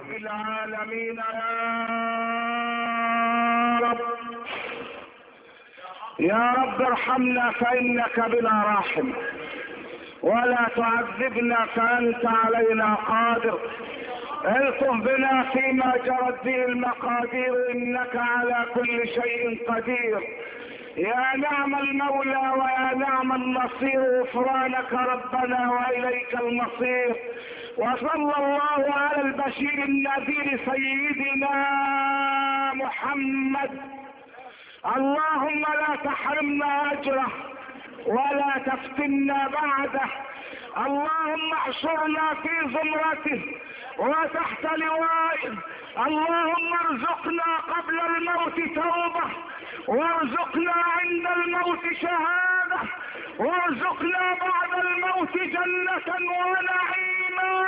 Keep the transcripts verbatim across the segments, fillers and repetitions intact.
رب العالمين يا رب. يا رب ارحمنا فإنك بنا راحم، ولا تعذبنا فأنت علينا قادر. الطف بنا فيما جرت به المقادير، إنك على كل شيء قدير. يا نعم المولى ويا نعم النصير، غفرانك ربنا وإليك المصير. وصلى الله على البشير النذير سيدنا محمد. اللهم لا تحرمنا أجره ولا تفتنا بعده. اللهم احشرنا في زمرته وتحت لوائه. اللهم ارزقنا قبل الموت توبة، وارزقنا عند الموت شهادة، وارزقنا بعد الموت جنة ونعيما.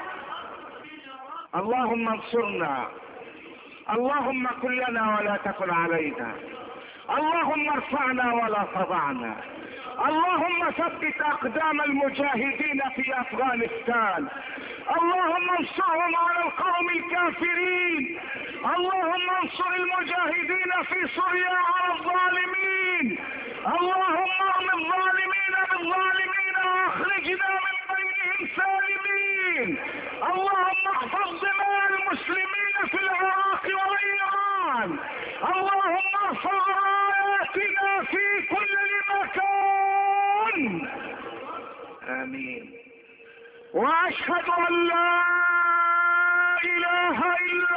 اللهم انصرنا، اللهم كن لنا ولا تكن علينا، اللهم ارفعنا ولا تضعنا. اللهم ثبت اقدام المجاهدين في افغانستان. اللهم انصرهم على القوم الكافرين. اللهم انصر المجاهدين في سوريا على الظالمين. اللهم ارم الظالمين بالظالمين واخرجنا من بينهم سالمين. اللهم احفظ دماء المسلمين في العراق وايران. اللهم ارفع راياتنا في كل مكان. امين. واشهد ان لا اله الا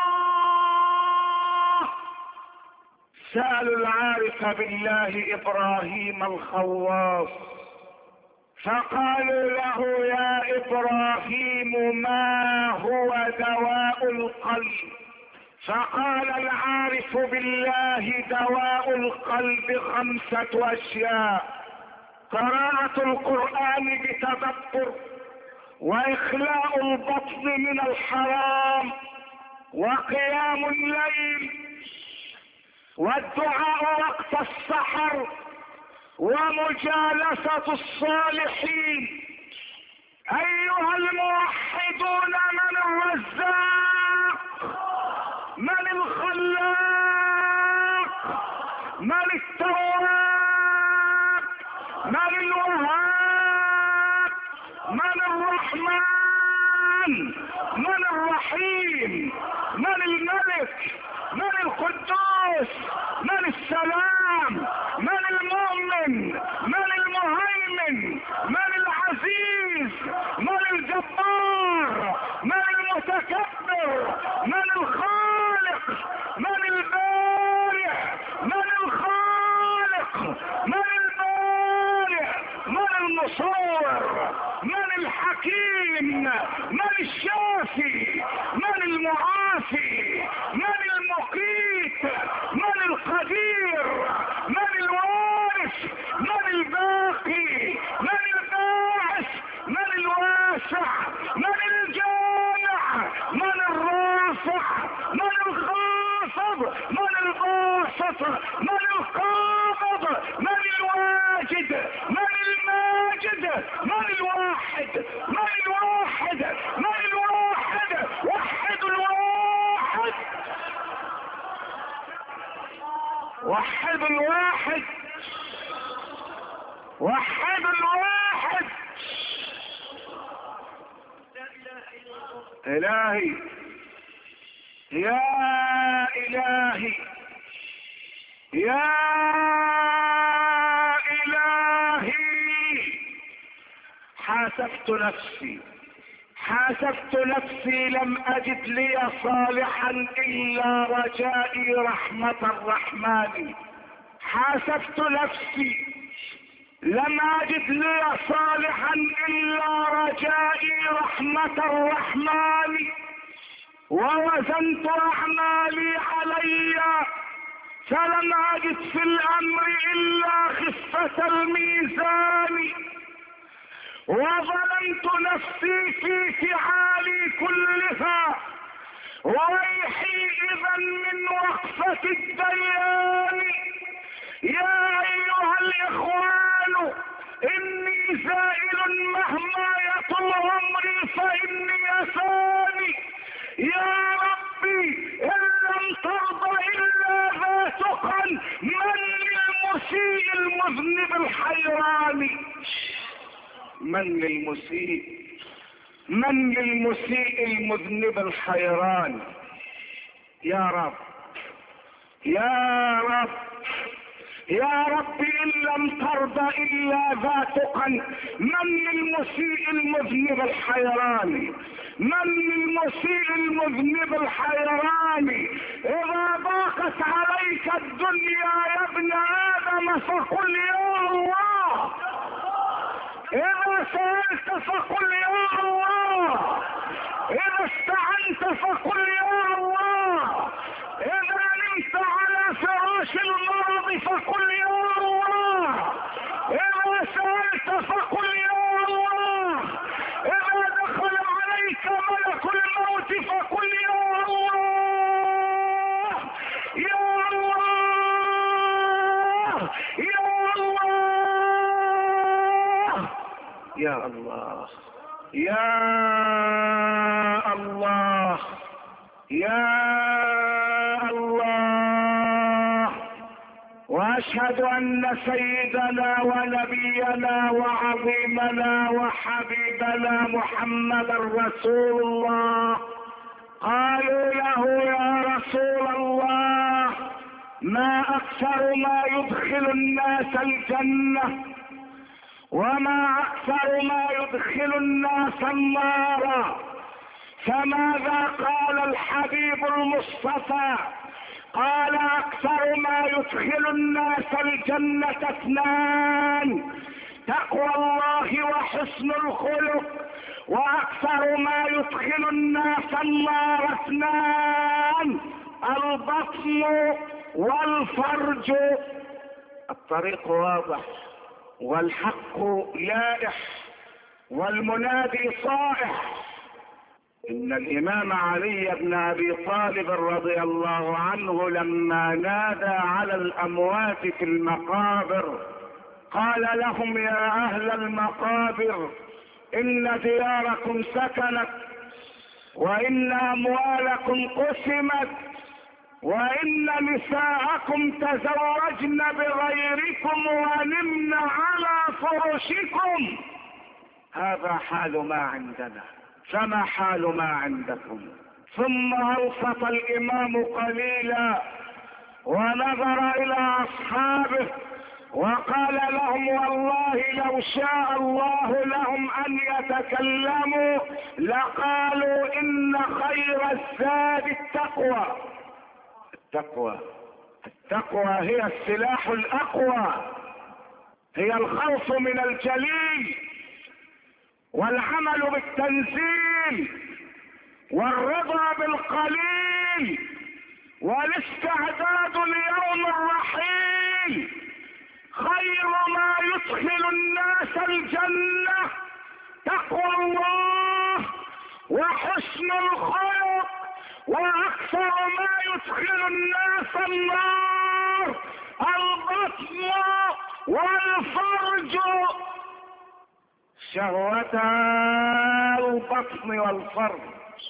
الله. سألوا العارف بالله ابراهيم الخواص فقالوا له يا ابراهيم ما هو دواء القلب؟ فقال العارف بالله دواء القلب خمسة اشياء: قراءة القرآن بتدبر، واخلاء البطن من الحرام، وقيام الليل، والدعاء وقت السحر، ومجالسة الصالحين. ايها الموحدون، من الرزاق؟ من الخلاق؟ من التواب؟ من الوهاب؟ من الرحمن؟ من الرحيم؟ من الملك؟ من القدوس؟ من السلام؟ من المؤمن؟ من المهيمن؟ من العزيز؟ من الجبار؟ من المتكبر؟ من الخالق؟ من البارئ؟ من الخالق؟ من البارئ؟ من المصور؟ من الحكيم؟ من الشافي؟ من المعافي؟ من المقيت؟ من القدير؟ من الوارث؟ من الباقي؟ من الباعث؟ من الواسع؟ من الجامع؟ من الرافع؟ من الخافض؟ من الباسط؟ من القابض؟ من الواجد؟ من الماجد؟ من الواحد؟ من الواحد؟ من الواحد؟ وحد الواحد، وحد الواحد، وحد الواحد. الهي يا الهي يا الهي، حاسبت نفسي حاسبت نفسي لم اجد لي صالحا الا رجائي رحمة الرحمن. حاسبت نفسي لم اجد لي صالحا الا رجائي رحمة الرحمن. ووزنت اعمالي علي فلم اجد في الامر الا خفة الميزان. وظلمت نفسي في فعالي كلها، وويحي اذا من وقفة الديان. يا ايها الاخوان، اني زائل مهما يطول عمري فاني ثاني. المذنب الحيران. من للمسيء من للمسيء المذنب الحيران. يا رب يا رب يا رب إن لم ترضى إلا ذاتك. من للمسيء المذنب الحيران. من للمسيء المذنب الحيران. إذا ضاقت عليك الدنيا يا ابن آدم فقل يا الله. إذا سألت فقل يا الله. إذا استعنت فقل يا الله. إذا نمت على فراش المرض فقل يا الله. إذا سألت فقل يا الله. إذا دخل عليك ملك الموت فقل يا الله. يا الله يا الله يا الله يا الله يا الله. واشهد ان سيدنا ونبينا وعظيمنا وحبيبنا محمد رسول الله. قالوا له يا رسول الله ما اكثر ما يدخل الناس الجنة وما اكثر ما يدخل الناس النار. فماذا قال الحبيب المصطفى؟ قال اكثر ما يدخل الناس الجنة اثنان: تقوى الله وحسن الخلق. واكثر ما يدخل الناس النار اثنان: البطن والفرج. الطريق واضح والحق لائح والمنادي صائح. إن الإمام علي بن أبي طالب رضي الله عنه لما نادى على الأموات في المقابر قال لهم يا أهل المقابر إن دياركم سكنت وإن أموالكم قسمت وإن نساءكم تزوجن بغيركم ونمن على فرشكم. هذا حال ما عندنا، فما حال ما عندكم؟ ثم أنصت الإمام قليلا ونظر إلى أصحابه وقال لهم والله لو شاء الله لهم أن يتكلموا لقالوا إن خير الزاد التقوى. التقوى التقوى هي السلاح الأقوى، هي الخوف من الجليل والعمل بالتنزيل والرضا بالقليل والاستعداد ليوم الرحيل. خير ما يدخل الناس الجنة تقوى الله وحسن الخلق. واكثر ما يدخل الناس النار البطن والفرج. شهوتا البطن والفرج.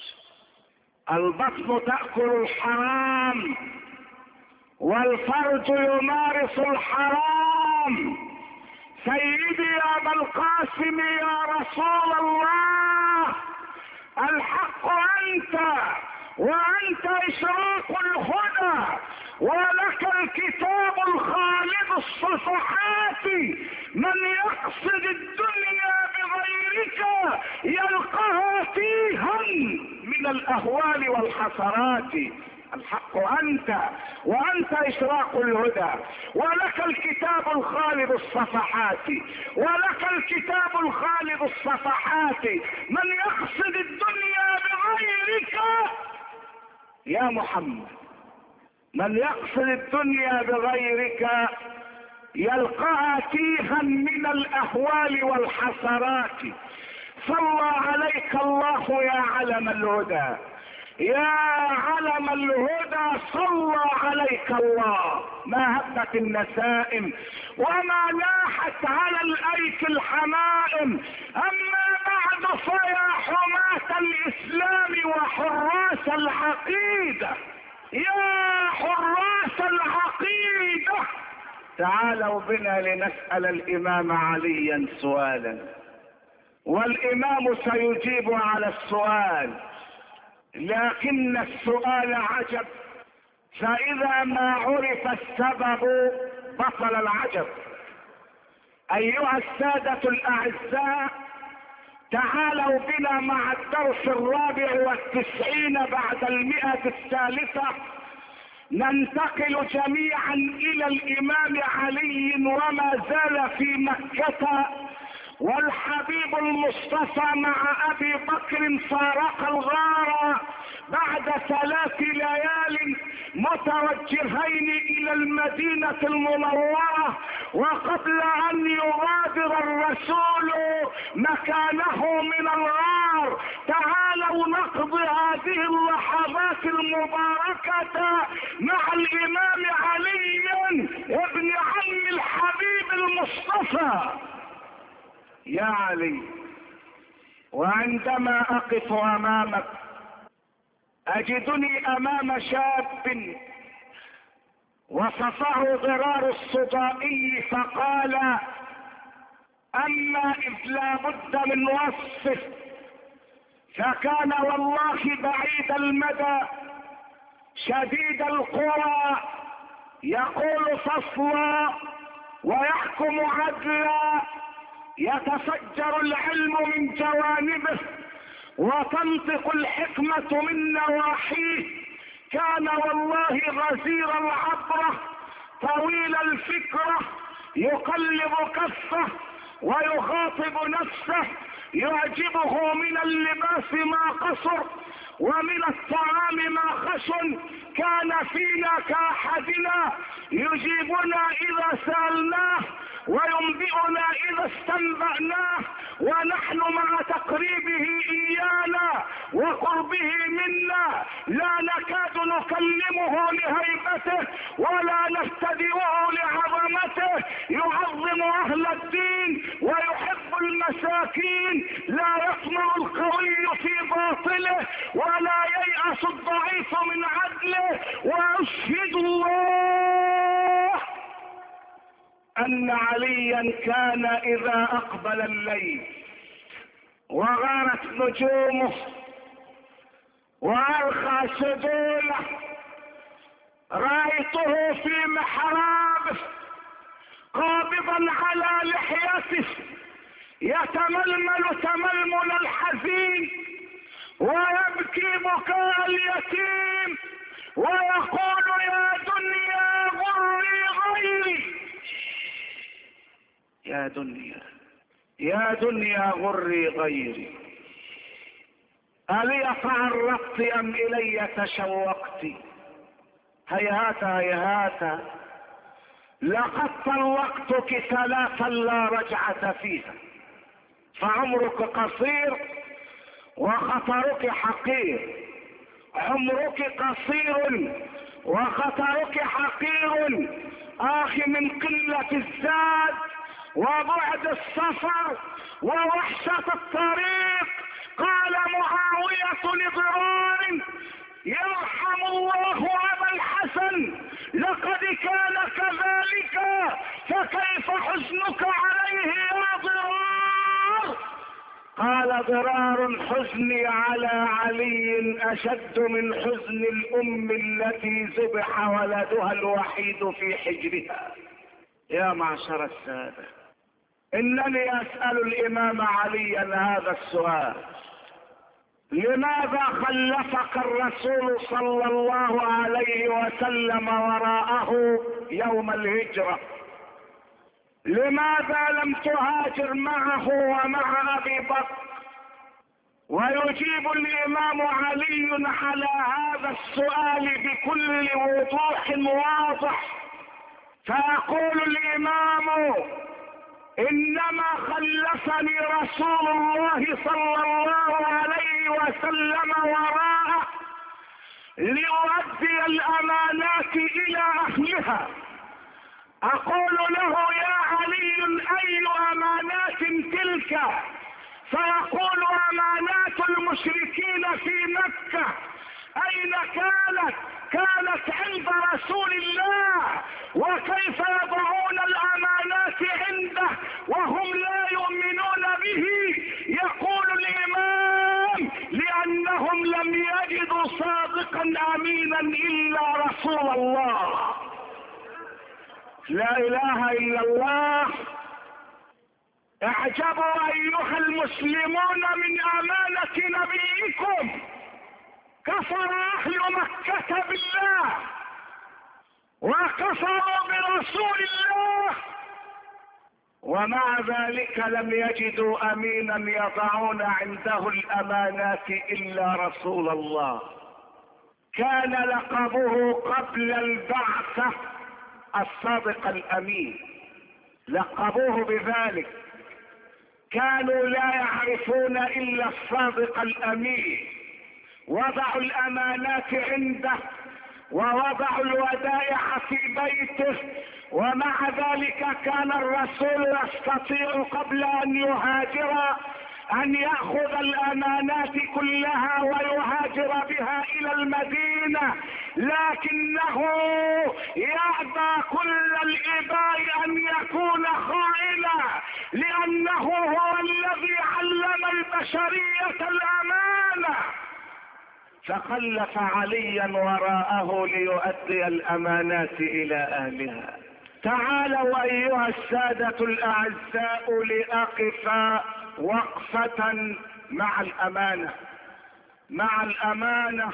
البطن تأكل الحرام والفرج يمارس الحرام. سيدي يا ابا القاسم يا رسول الله الحق انت وانت اشراق الهدى ولك الكتاب الخالد الصفحات. من يقصد الدنيا بغيرك يلقاها تيها من الاهوال والحسرات. الحق انت وانت اشراق الهدى ولك الكتاب الخالد الصفحات ولك الكتاب الخالد الصفحات. من يقصد الدنيا بغيرك يا محمد، من يقصد الدنيا بغيرك يلقاها تيها من الاهوال والحسرات. صلى عليك الله يا علم الهدى، يا علم الهدى صلى عليك الله. ما هبت النسائم وما لاحت على الايك الحمائم. اما بعد فيا حماة الاسلام وحراس العقيدة، يا حراس العقيدة تعالوا بنا لنسأل الإمام عليا سؤالا، والإمام سيجيب على السؤال، لكن السؤال عجب، فإذا ما عرف السبب بطل العجب. أيها السادة الأعزاء، تعالوا بنا مع الدرس الرابع والتسعين بعد المئة الثالثة، ننتقل جميعا إلى الإمام علي وما زال في مكة، والحبيب المصطفى مع أبي بكر فارق الغار بعد ثلاث ليال متوجهين إلى المدينة المنورة، وقبل أن يغادر الرسول مكانه من الغار تعالوا نقضي هذه اللحظات المباركة مع الإمام علي ابن عم الحبيب المصطفى. يا علي، وعندما أقف أمامك أجدني أمام شاب وصفه ضرار الصدائي فقال: أما إذ لا بد من وصفه فكان والله بعيد المدى شديد القوى، يقول فصلا ويحكم عدلا، يتفجر العلم من جوانبه وتنطق الحكمة من نواحيه، كان والله غزير العبرة طويل الفكرة، يقلب كفه ويخاطب نفسه، يعجبه من اللباس ما قصر ومن الطعام ما خشن، كان فينا كأحدنا يجيبنا إذا سألناه وينبئنا إذا استنبأناه، ونحن مع تقريبه إيانا وقربه منا لا نكاد نكلمه لهيبته ولا نستدعوه لعظمته، يعظم أهل الدين ويحب المساكين، لا يطمع القوي في باطله ولا ييأس الضعيف من عدله. وأشهد الله أن عليا كان إذا أقبل الليل وغارت نجومه وأرخى سدوله رأيته في محرابه قابضا على لحيته يتململ تململ الحزين ويبكي بكاء اليتيم ويقول: يا دنيا غري غيري، يا دنيا يا دنيا غري غيري، ألي تعرقت أم إلي تشوقت؟ هيهات هيهات لقد طلقتك ثلاثا لا رجعة فيها، فعمرك قصير وخطرك حقير، عمرك قصير وخطرك حقير، آخ من قلة الزاد وبعد السفر ووحشة الطريق. قال معاوية لضرار: يرحم الله أبا الحسن، لقد كان كذلك، فكيف حزنك عليه يا ضرار؟ قال ضرار: حزني على علي أشد من حزن الأم التي ذبح ولدها الوحيد في حجرها. يا معشر السادة، إنني أسأل الإمام عليا هذا السؤال: لماذا خلفك الرسول صلى الله عليه وسلم وراءه يوم الهجرة؟ لماذا لم تهاجر معه ومع أبي بكر؟ ويجيب الإمام علي على هذا السؤال بكل وضوح واضح، فيقول الإمام: إنما خلفني رسول الله صلى الله عليه وسلم وراءه ليؤدي الأمانات إلى أهلها. أقول له: يا علي، أي أمانات تلك؟ فيقول: أمانات المشركين في مكة اين كانت؟ كانت عند رسول الله. وكيف يضعون الامانات عنده وهم لا يؤمنون به؟ يقول الامام: لانهم لم يجدوا صادقا امينا الا رسول الله. لا اله الا الله. اعجبوا ايها المسلمون من امانة نبيكم. كفر اهل مكة بالله وكفروا برسول الله، ومع ذلك لم يجدوا امينا يضعون عنده الامانات الا رسول الله. كان لقبه قبل البعثة الصادق الامين، لقبوه بذلك. كانوا لا يعرفون الا الصادق الامين. وضعوا الامانات عنده ووضعوا الودائع في بيته، ومع ذلك كان الرسول يستطيع قبل ان يهاجر ان يأخذ الامانات كلها ويهاجر بها الى المدينة، لكنه يأبى كل الاباء ان يكون خائنا، لانه هو الذي علم البشرية الامانة. فخلف عليا وراءه ليؤدي الامانات الى اهلها. تعالوا ايها السادة الاعزاء لأقف وقفة مع الامانة مع الامانة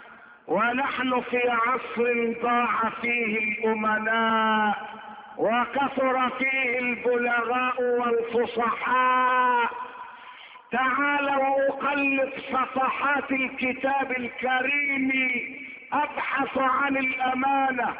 ونحن في عصر ضاع فيه الامناء وكثر فيه البلغاء والفصحاء. تعالوا اقلب صفحات الكتاب الكريم ابحث عن الامانة،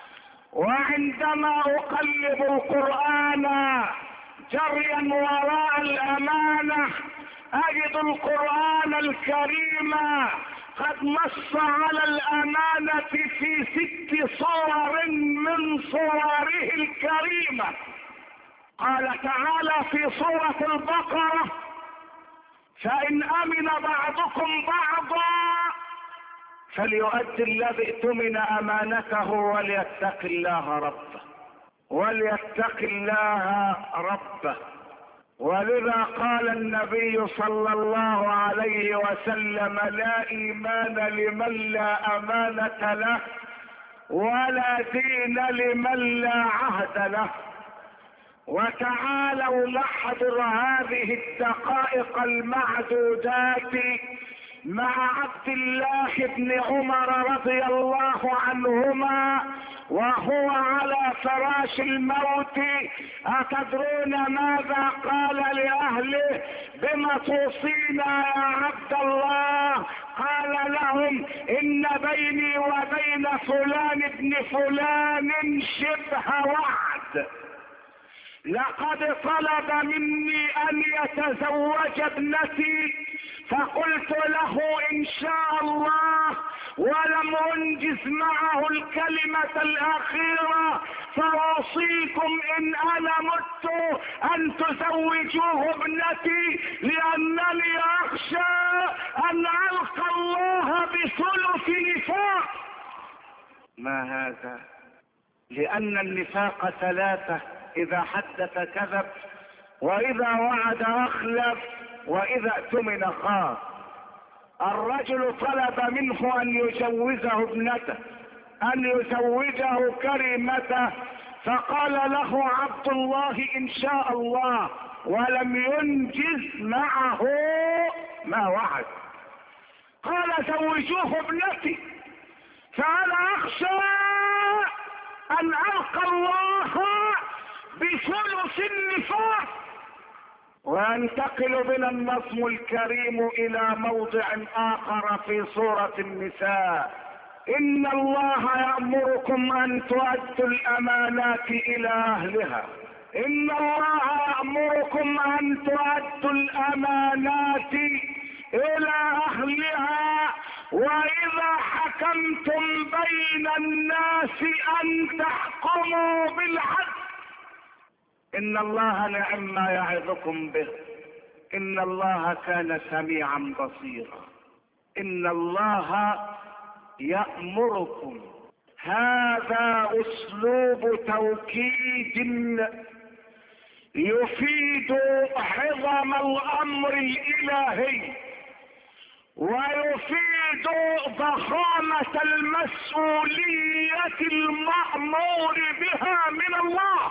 وعندما اقلب القرآن جريا وراء الامانة اجد القرآن الكريم قد نص على الامانة في ست صور من صوره الكريمة. قال تعالى في سورة البقرة: فإن أمن بعضكم بعضا فليؤدي الذي اؤتمن أمانته وليتق الله ربه وليتق الله ربه. ولذا قال النبي صلى الله عليه وسلم: لا إيمان لمن لا أمانة له ولا دين لمن لا عهد له. وتعالوا نحضر هذه الدقائق المعدودات مع عبد الله بن عمر رضي الله عنهما وهو على فراش الموت. أتدرون ماذا قال لأهله؟ بما توصينا يا عبد الله؟ قال لهم: إن بيني وبين فلان ابن فلان شبه وعد. لقد طلب مني ان يتزوج ابنتي فقلت له ان شاء الله، ولم انجز معه الكلمة الاخيرة: فاوصيكم ان انا مت ان تزوجوه ابنتي، لانني اخشى ان القى الله بثلث نفاق. ما هذا؟ لان النفاق ثلاثة: اذا حدث كذب، واذا وعد اخلف، واذا اؤتمن خان. الرجل طلب منه ان يجوزه ابنته، ان يزوجه كريمته، فقال له عبد الله ان شاء الله، ولم ينجز معه ما وعد. قال: زوجوه ابنتي، فانا اخشى ان القى الله بثلث النفاق. وينتقل بنا النظم الكريم الى موضع اخر في سورة النساء: ان الله يأمركم ان تؤدوا الامانات الى اهلها. ان الله يأمركم ان تؤدوا الامانات الى اهلها واذا حكمتم بين الناس ان تحكموا بالعدل. ان الله نعم ما يعظكم به، ان الله كان سميعا بصيرا. ان الله يأمركم. هذا أسلوب توكيد يفيد عظم الأمر الإلهي ويفيد ضخامة المسؤولية المأمور بها من الله.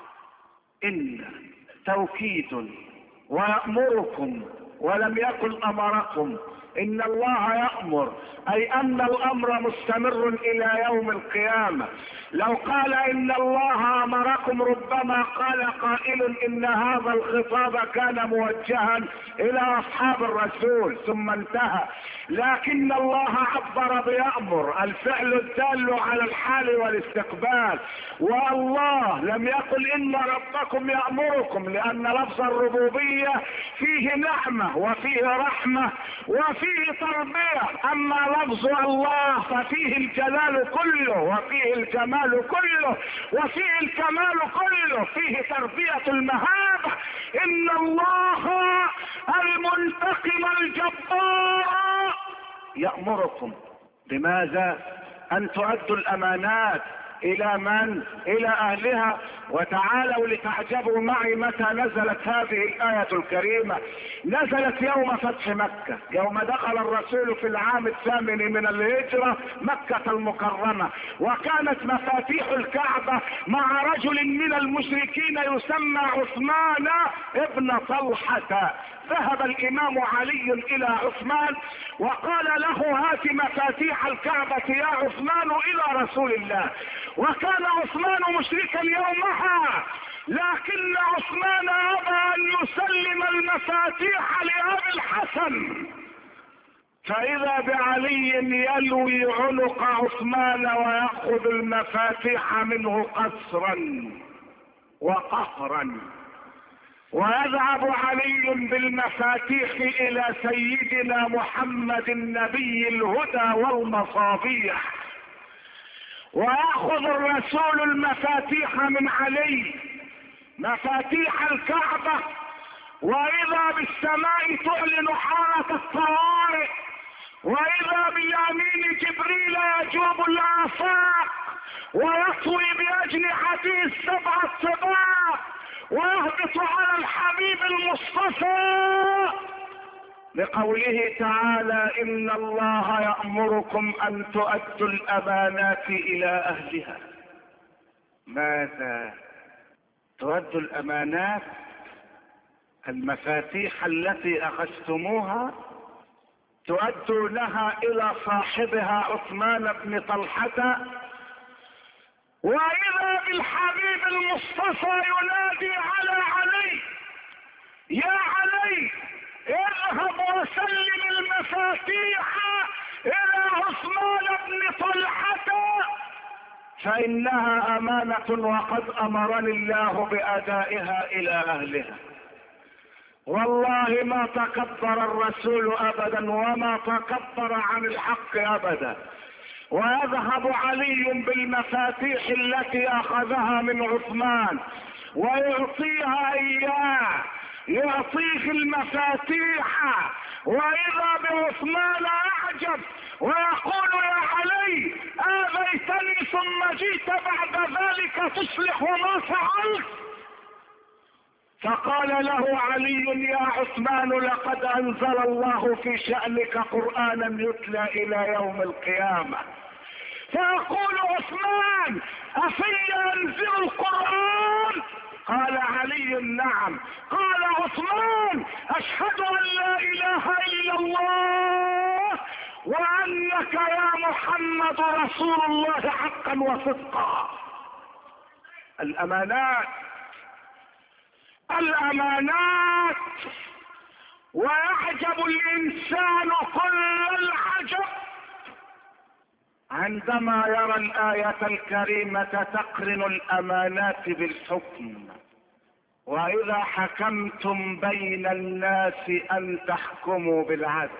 إن توكيد ويأمركم ولم يقل أمركم. إن الله يأمر أي أن الأمر مستمر إلى يوم القيامة. لو قال إن الله أمركم ربما قال قائل إن هذا الخطاب كان موجها إلى أصحاب الرسول ثم انتهى، لكن الله عبر بيأمر، الفعل الدال على الحال والاستقبال. والله لم يقل إن ربكم يأمركم، لأن لفظ الربوبية فيه نعمة وفيه رحمة وفيه تربية. أما لفظ الله ففيه الجلال كله وفيه الجمال كله وفيه الكمال كله، فيه تربية المهابة. إن الله المنتقم الجبار يأمركم بماذا؟ أن تؤدوا الأمانات إلى من؟ إلى أهلها. وتعالوا لتعجبوا معي متى نزلت هذه الآية الكريمة. نزلت يوم فتح مكة، يوم دخل الرسول في العام الثامن من الهجرة مكة المكرمة، وكانت مفاتيح الكعبة مع رجل من المشركين يسمى عثمان ابن طلحة. ذهب الإمام علي إلى عثمان وقال له هات مفاتيح الكعبة يا عثمان إلى رسول الله. وكان عثمان مشركا يومها، لكن عثمان أبى أن يسلم المفاتيح لأبي الحسن، فإذا بعلي يلوي عنق عثمان ويأخذ المفاتيح منه قسرا وقهرا، ويذهب علي بالمفاتيح إلى سيدنا محمد النبي الهدى والمصابيح، ويأخذ الرسول المفاتيح من علي، مفاتيح الكعبة، وإذا بالسماء تعلن حالة الطوارئ، وإذا باليمين جبريل يجوب الآفاق ويطوي بأجنحته السبع السباق ويهبط على الحبيب المصطفى، لقوله تعالى إن الله يأمركم أن تؤدوا الأمانات إلى أهلها. ماذا تؤدوا الأمانات؟ المفاتيح التي أخذتموها تؤدونها إلى صاحبها عثمان بن طلحة، وإذا بالحبيب المصطفى ينادي على علي يا علي اذهب وسلم المفاتيح إلى عثمان بن طلحة فإنها أمانة وقد أمرني الله بأدائها إلى أهلها. والله ما تكبر الرسول أبدا وما تكبر عن الحق أبدا. ويذهب علي بالمفاتيح التي أخذها من عثمان ويعطيها إياه، يعطيه المفاتيح، وإذا بعثمان أعجب ويقول يا علي آذيتني ثم جئت بعد ذلك تصلح ما فعلت. فقال له علي يا عثمان لقد أنزل الله في شأنك قرآنا يتلى إلى يوم القيامة. فيقول عثمان أفي أنزل القرآن؟ قال علي نعم. قال عثمان أشهد أن لا إله إلا الله وأنك يا محمد رسول الله حقا وصدقا. الأمانات الأمانات ويعجب الإنسان كل العجب عندما يرى الآية الكريمة تقرن الأمانات بالحكم. وإذا حكمتم بين الناس أن تحكموا بالعدل،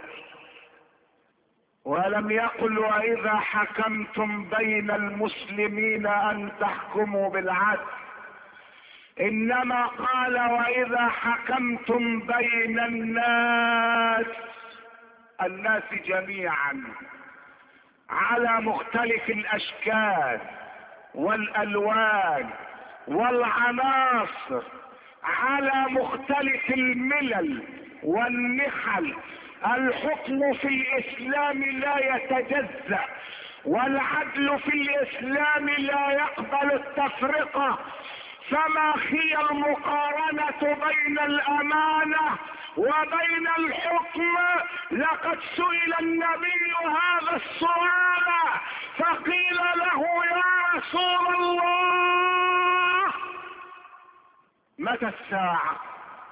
ولم يقل وإذا حكمتم بين المسلمين أن تحكموا بالعدل، إنما قال وإذا حكمتم بين الناس، الناس جميعا، على مختلف الاشكال والالوان والعناصر، على مختلف الملل والنحل. الحكم في الاسلام لا يتجزأ، والعدل في الاسلام لا يقبل التفرقة. فما هي المقارنة بين الامانة وبين الحكم؟ لقد سئل النبي هذا السؤال فقيل له يا رسول الله متى الساعة؟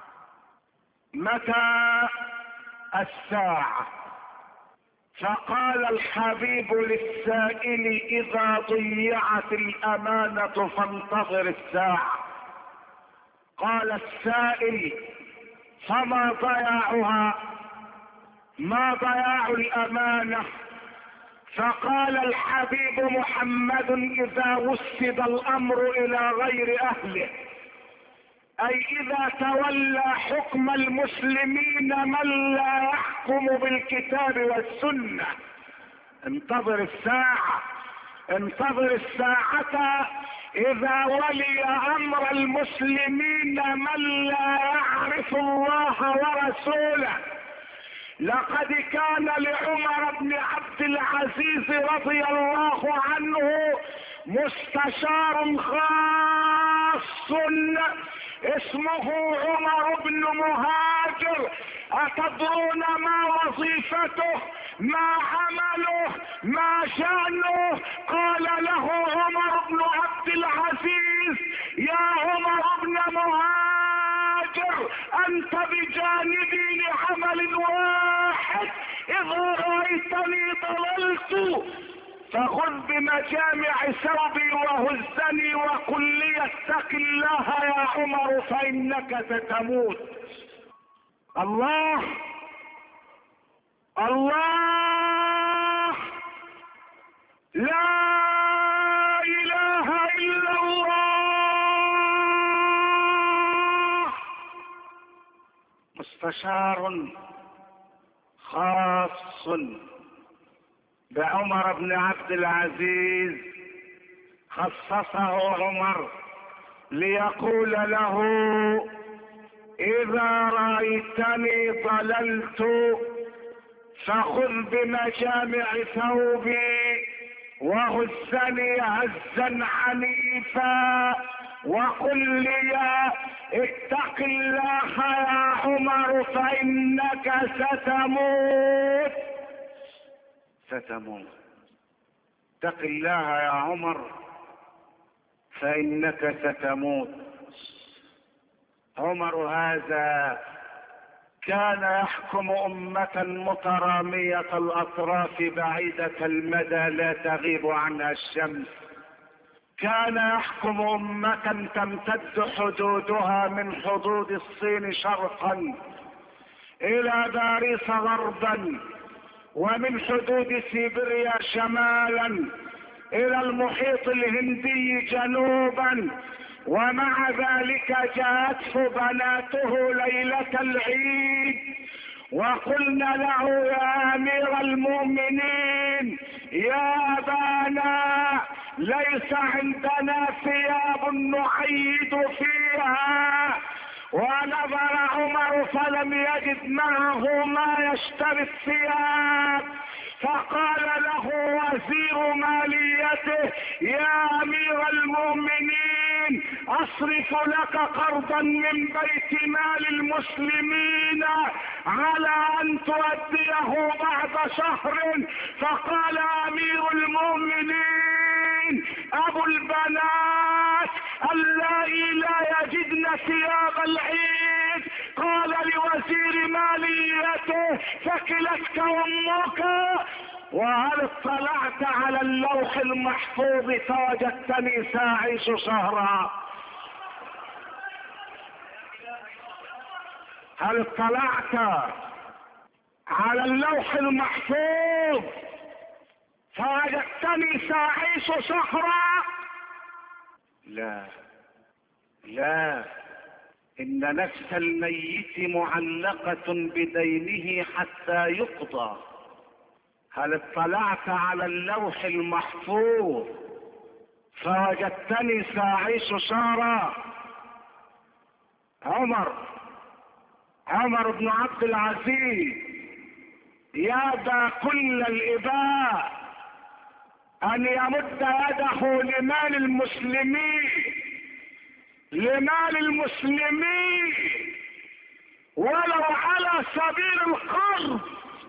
متى الساعة؟ فقال الحبيب للسائل اذا ضيعت الامانة فانتظر الساعة. قال السائل فما ضياعها؟ ما ضياع الامانة؟ فقال الحبيب محمد اذا وسد الامر الى غير اهله، اي اذا تولى حكم المسلمين من لا يحكم بالكتاب والسنة. انتظر الساعة، انتظر الساعة اذا ولي امر المسلمين من لا يعرف الله ورسوله. لقد كان لعمر بن عبد العزيز رضي الله عنه مستشار خاص اسمه عمر بن مهاجر. أتدرون ما وظيفته؟ ما عمله؟ ما شأنه؟ قال له عمر بن عبد العزيز يا عمر بن مهاجر انت بجانبي لعمل واحد، اذا رأيتني ضللت فخذ بمجامع ثوبي وهزني وقل لي اتق الله يا عمر فانك ستموت. الله الله لا اله الا الله. مستشار خاص بعمر بن عبد العزيز خصصه عمر ليقول له اذا رأيتني ضللت فخذ بمجامع ثوبي وهزني هزا عنيفا وقل لي اتق الله يا عمر فانك ستموت. ستموت. اتق الله يا عمر فانك ستموت. عمر هذا كان يحكم امة مترامية الاطراف بعيدة المدى لا تغيب عنها الشمس. كان يحكم امة تمتد حدودها من حدود الصين شرقا الى باريس غربا، ومن حدود سيبيريا شمالا الى المحيط الهندي جنوبا. ومع ذلك جاءته بناته ليلة العيد وقلنا له يا امير المؤمنين يا ابانا ليس عندنا ثياب نعيد فيها. ونظر عمر فلم يجد معه ما يشتري الثياب، فقال له وزير ماليته يا امير المؤمنين اصرف لك قرضا من بيت مال المسلمين على ان تؤديه بعد شهر. فقال امير المؤمنين ابو البنات اللائي لا يجدن ثياب العيد قال لوزير ماليته ثكلتك امك. وهل اطلعت على اللوح المحفوظ فوجدتني ساعيش شهرا؟ هل اطلعت على اللوح المحفوظ فوجدتني ساعيش شهرا؟ لا لا، ان نفس الميت معلقة بدينه حتى يقضى. هل اطلعت على اللوح المحفوظ فوجدتني ساعيش سارا؟ عمر عمر بن عبد العزيز يا ذا كل الإباء أن يمد يده لمال المسلمين، لمال المسلمين ولو على سبيل القرض،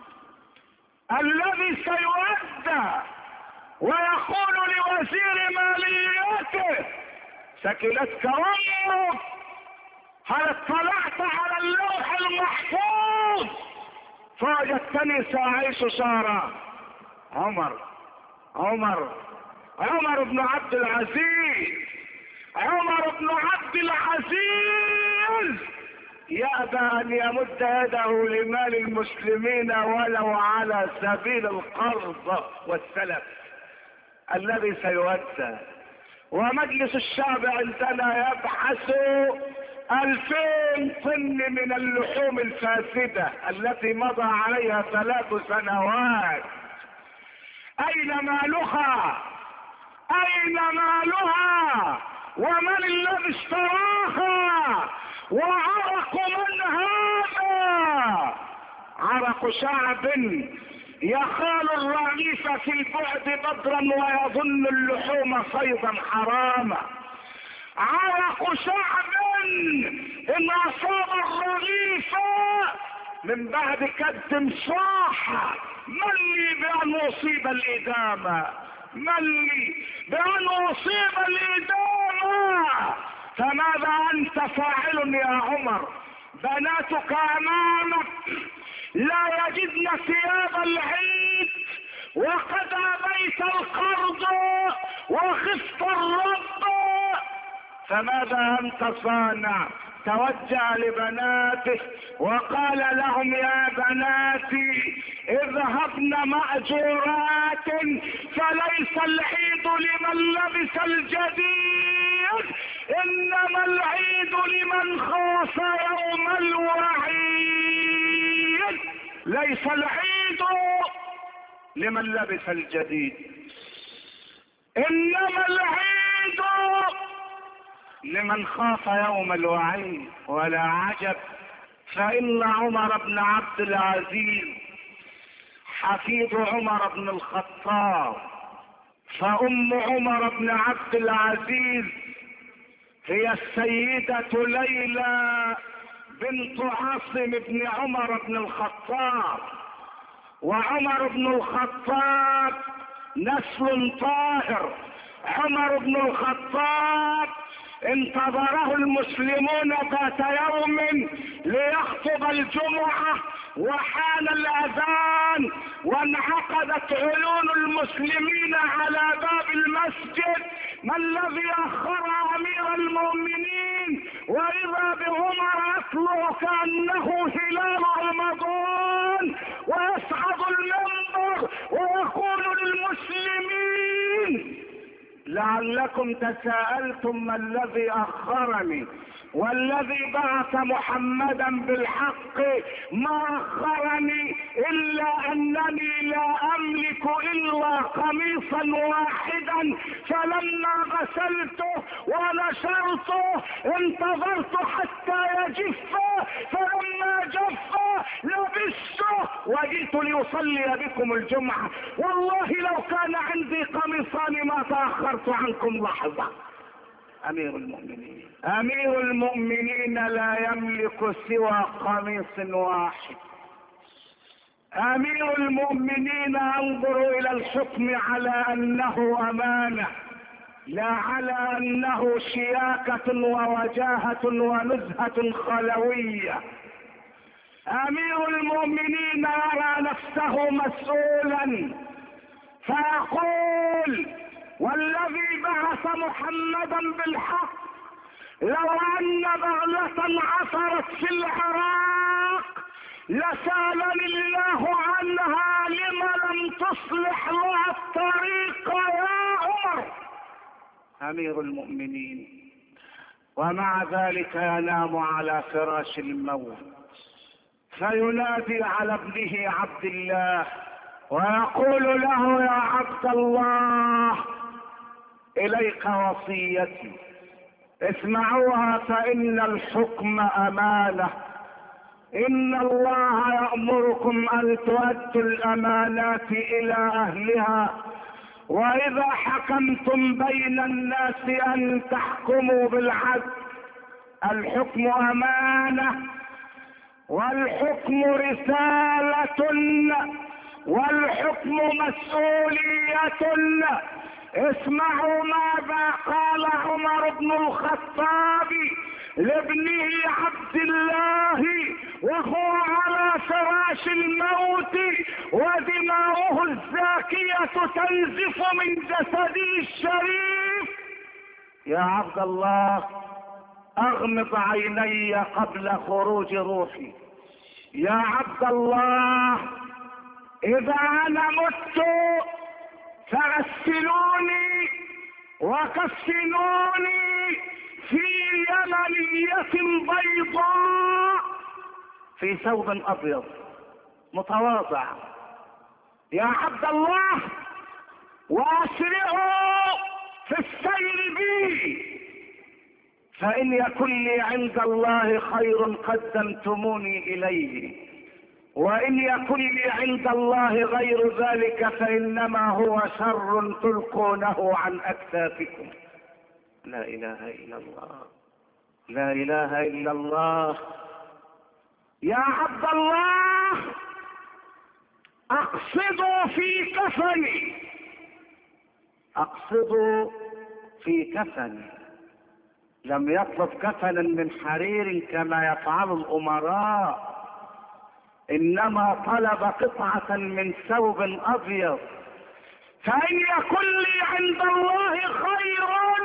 الذي سيؤدى ويقول لوزير ماليته سكلتك امك، هل اطلعت على اللوح المحفوظ فوجدتني ساعيش سارا؟ عمر عمر عمر بن عبد العزيز عمر بن عبد العزيز يأبى أن يمد يده لمال المسلمين ولو على سبيل القرض والسلف الذي سيؤدى. ومجلس الشعب عندنا يبحث ألفين طن من اللحوم الفاسدة التي مضى عليها ثلاث سنوات. أين مالها؟ أين مالها؟ ومن الذي اشتراها؟ وعرق من هذا؟ عرق شعب يخال الرغيف في البعد بدرا ويظن اللحوم صيدا حراما. عرق شعب ان اصاب الرغيف من بعد كد صاح من لي بان اصيب الادامه، من لي بان اصيب الادامه. فماذا انت فاعل يا عمر؟ بناتك امامك لا يجدن ثياب العيد وقد ابيت القرض وخفت الرب، فماذا انت صانع؟ توجه لبناته وقال لهم يا بناتي اذهبن مأجورات، فليس العيد لمن لبس الجديد، انما العيد لمن خاف يوم الوعيد. ليس العيد لمن لبس الجديد، انما العيد لمن خاف يوم الوعيد. ولا عجب، فإن عمر بن عبد العزيز حفيد عمر بن الخطاب، فأم عمر بن عبد العزيز هي السيدة ليلى بنت عاصم بن عمر بن الخطاب. وعمر بن الخطاب نسل طاهر. عمر بن الخطاب انتظره المسلمون ذات يوم ليخطب الجمعة، وحان الأذان وانعقدت عيون المسلمين على باب المسجد. ما الذي أخر أمير المؤمنين؟ وإذا بعمر يطلع كأنه هلال رمضان ويصعد المنبر ويقول للمسلمين لعلكم تساءلتم ما الذي أخرني والذي بعث محمدا بالحق ما أخرني إلا أنني لا أملك إلا قميصا واحدا، فلما غسلته ونشرته انتظرت حتى يجف، فلما جف لبسته وجئت لأصلي بكم الجمعة. والله لو كان عندي قميصان ما تأخرت عنكم لحظة. أمير المؤمنين أمير المؤمنين لا يملك سوى قميص واحد. أمير المؤمنين انظروا إلى الحكم على أنه أمانة، لا على أنه شياكة ووجاهة ونزهة خلوية. أمير المؤمنين يرى نفسه مسؤولا فيقول والذي بعث محمدا بالحق لو ان بغلة عثرت في العراق لسالني الله عنها لما لم تصلح لها الطريق يا عمر. امير المؤمنين ومع ذلك ينام على فراش الموت فينادي على ابنه عبد الله ويقول له يا عبد الله اليك وصيتي اسمعوها فان الحكم امانه. ان الله يأمركم ان تؤدوا الامانات الى اهلها واذا حكمتم بين الناس ان تحكموا بالعدل. الحكم امانه والحكم رسالة والحكم مسؤولية. اسمعوا ماذا قال عمر بن الخطاب لابنه عبد الله وهو على فراش الموت ودماؤه الزاكية تنزف من جسده الشريف: يا عبد الله اغمض عيني قبل خروج روحي. يا عبد الله اذا انا مت فغسلوني وكفنوني في يمنية بيضاء في ثوب ابيض متواضع. يا عبد الله واسرعوا في السير بي فإن يكن لي عند الله خير قدمتموني إليه وإن يكن لي عند الله غير ذلك فإنما هو شر تلقونه عن أكتافكم. لا إله إلا الله، لا إله إلا الله. يا عبد الله أقصدوا في كفني، أقصدوا في كفني. لم يطلب كفنا من حرير كما يفعل الأمراء، إنما طلب قطعة من ثوب أبيض. فإن يكن لي عند الله خير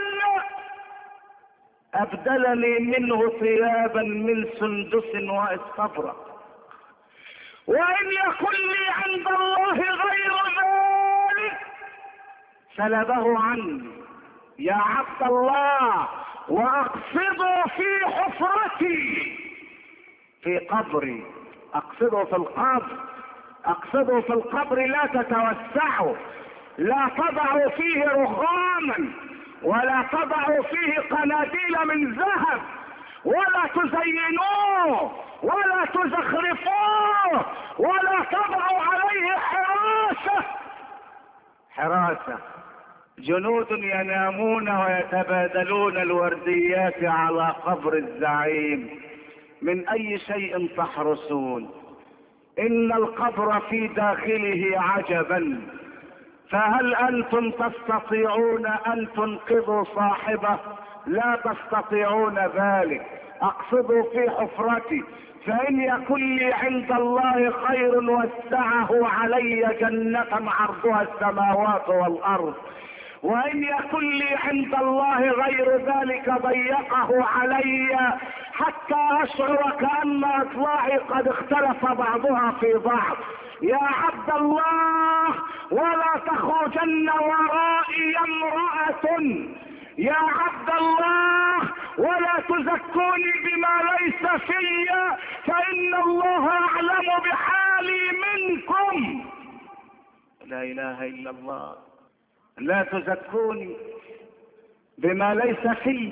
أبدلني منه ثيابا من سندس واستبرق، وإن يكن لي عند الله غير ذلك سلبه عني. يا عبد الله واقصدوا في حفرتي في قبري، اقصدوا في القبر، اقصدوا في القبر لا تتوسعوا، لا تضعوا فيه رخاما ولا تضعوا فيه قناديل من ذهب ولا تزينوه ولا تزخرفوه ولا تضعوا عليه حراسة. حراسة جنود ينامون ويتبادلون الورديات على قبر الزعيم. من اي شيء تحرسون؟ ان القبر في داخله عجبا، فهل انتم تستطيعون ان تنقذوا صاحبه؟ لا تستطيعون ذلك. اقصدوا في حفرتي فان يكن لي عند الله خير وسعه علي جنة عرضها السماوات والارض، وإن يكن لي عند الله غير ذلك ضيقه علي حتى أشعر كأن أطلاعي قد اختلف بعضها في بعض. يا عبد الله ولا تخرجن ورائي امرأة. يا عبد الله ولا تزكوني بما ليس في فإن الله أعلم بحالي منكم. لا إله إلا الله. لا تزكوني بما ليس في،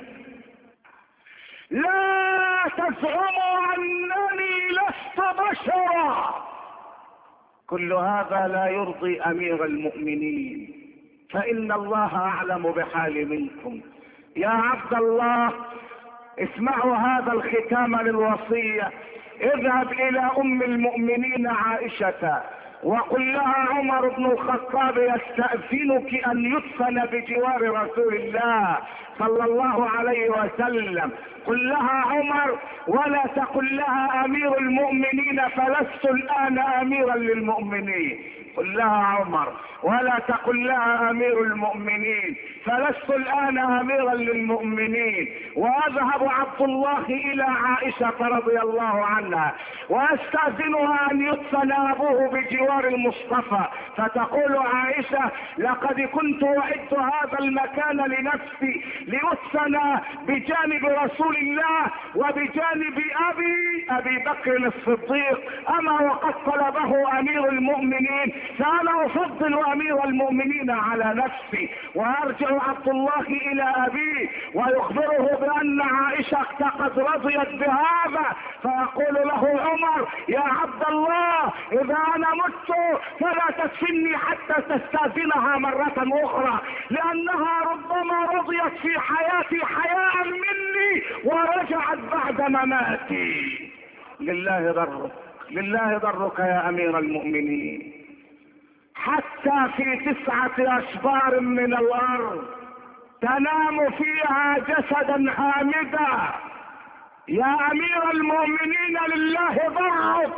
لا تزعموا أنني لست بشرا. كل هذا لا يرضي أمير المؤمنين، فإن الله أعلم بحال منكم. يا عبد الله اسمعوا هذا الختام للوصية. اذهب إلى أم المؤمنين عائشة وقل لها عمر بن الخطاب يستأذنك أن يدفن بجوار رسول الله صلى الله عليه وسلم. قل لها عمر ولا تقل لها أمير المؤمنين فلست الآن أميرا للمؤمنين. قل لها عمر ولا تقل لها أمير المؤمنين فلست الآن أميرا للمؤمنين. وأذهب عبد الله إلى عائشة رضي الله عنها وأستأذنها أن يدفن أبوه بجوار المصطفى، فتقول عائشة لقد كنت أعد هذا المكان لنفسي ليدفن بجانب رسول الله وبجانب أبي أبي بكر الصديق، أما وقد طلبه أمير المؤمنين فأنا أفضل أمير المؤمنين على نفسي. ويرجع عبد الله إلى أبيه ويخبره بأن عائشة قد رضيت بهذا، فيقول له عمر: يا عبد الله، إذا أنا مت فلا تدفني حتى تستأذنها مرة أخرى، لأنها ربما رضيت في حياتي حياء مني ورجعت بعد مماتي. لله ضرك، لله ضرك يا أمير المؤمنين. حتى في تسعة أشبار من الأرض تنام فيها جسدا هامدا يا أمير المؤمنين، لله ضرك.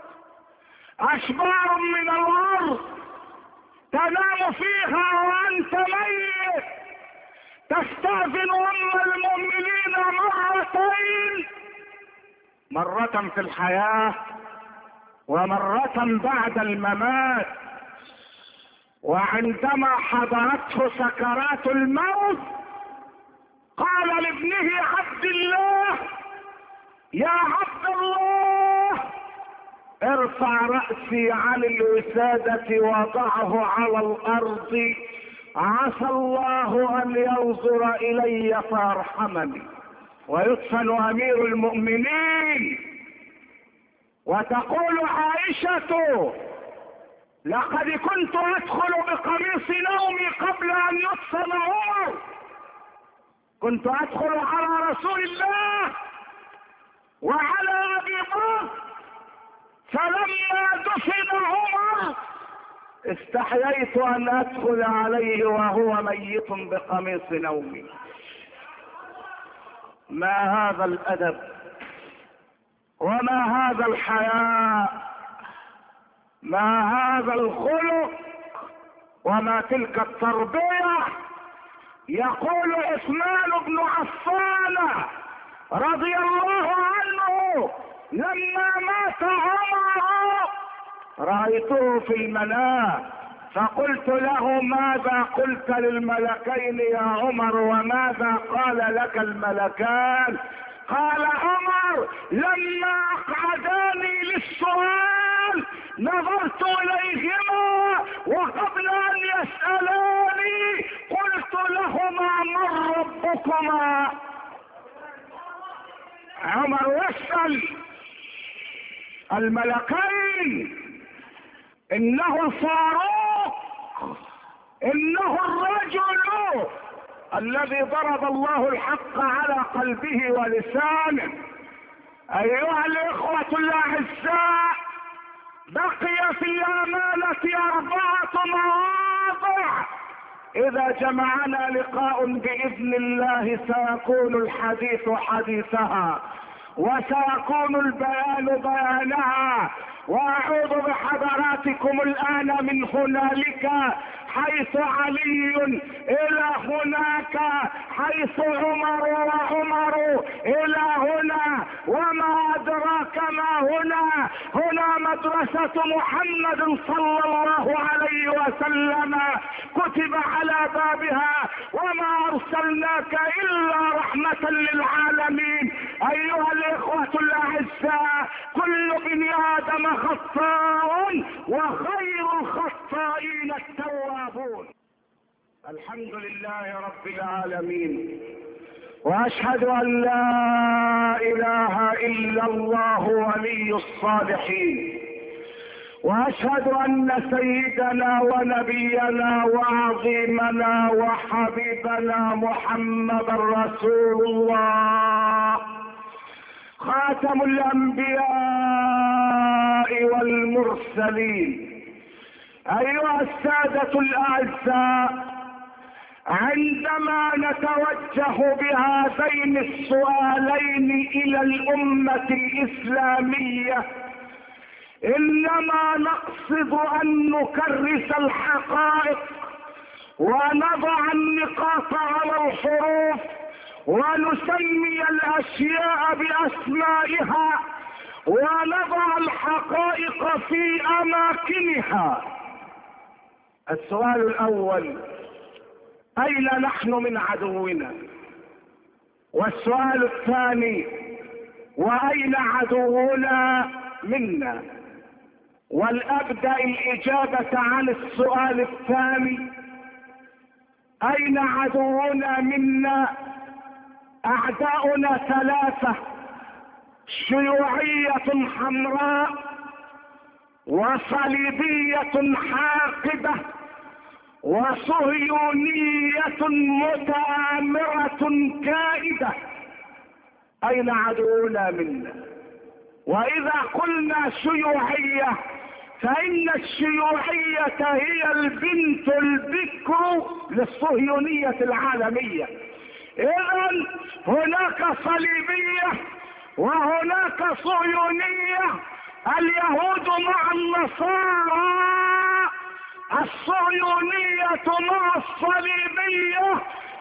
أشبار من الأرض تنام فيها وأنت ميت، تستأذن أم المؤمنين مرتين، مرة في الحياة ومرة بعد الممات. وعندما حضرته سكرات الموت قال لابنه عبد الله: يا عبد الله، ارفع رأسي عن الوسادة وضعه على الأرض، عسى الله أن ينظر إلي فيرحمني. ويدفن أمير المؤمنين. وتقول عائشة: لقد كنت أدخل بقميص نومي قبل أن يدفن عمر، كنت أدخل على رسول الله وعلى أبي بكر، فلما دفن عمر استحييت أن أدخل عليه وهو ميت بقميص نومي. ما هذا الأدب وما هذا الحياء، ما هذا الخلق وما تلك التربية. يقول عثمان بن عفان رضي الله عنه: لما مات عمر رأيته في المنام فقلت له: ماذا قلت للملكين يا عمر وماذا قال لك الملكان؟ قال عمر: لما اقعداني للسؤال نظرت اليهما وقبل ان يسألاني قلت لهما: من ربكما؟ عمر يسأل الملكين: انه الفاروق، انه الرجل الذي ضرب الله الحق على قلبه ولسانه. ايها الاخوة الاعزاء، بقي في الامانة اربعة مواضع اذا جمعنا لقاء باذن الله سيكون الحديث حديثها وسيكون البيان بيانها. واعوذ بحضراتكم الان من هنالك حيث علي الى هناك، حيث عمر وعمر الى هنا، وما ادراك ما هنا. هنا مدرسة محمد صلى الله عليه وسلم كتب على بابها: وما ارسلناك الا رحمة للعالمين. ايها الاخوة الاعزاء، كل ابن ادم خطاء وخير الخطائين التوابون. الحمد لله رب العالمين، واشهد ان لا اله الا الله ولي الصالحين، واشهد ان سيدنا ونبينا وعظيمنا وحبيبنا محمد رسول الله خاتم الانبياء والمرسلين. ايها السادة الاعزاء، عندما نتوجه بهذين السؤالين الى الامة الاسلامية انما نقصد ان نكرس الحقائق ونضع النقاط على الحروف ونسمي الاشياء باسمائها ونضع الحقائق في اماكنها. السؤال الاول: اين نحن من عدونا؟ والسؤال الثاني: واين عدونا منا؟ ولأبدأ الإجابة عن السؤال الثاني: أين عدونا منا؟ أعداؤنا ثلاثة: شيوعية حمراء، وصليبية حاقدة، وصهيونية متآمرة كائدة. أين عدونا منا؟ وإذا قلنا شيوعية فإن الشيوعية هي البنت البكر للصهيونية العالمية. إذن هناك صليبية وهناك صهيونية، اليهود مع النصارى، الصهيونية مع الصليبية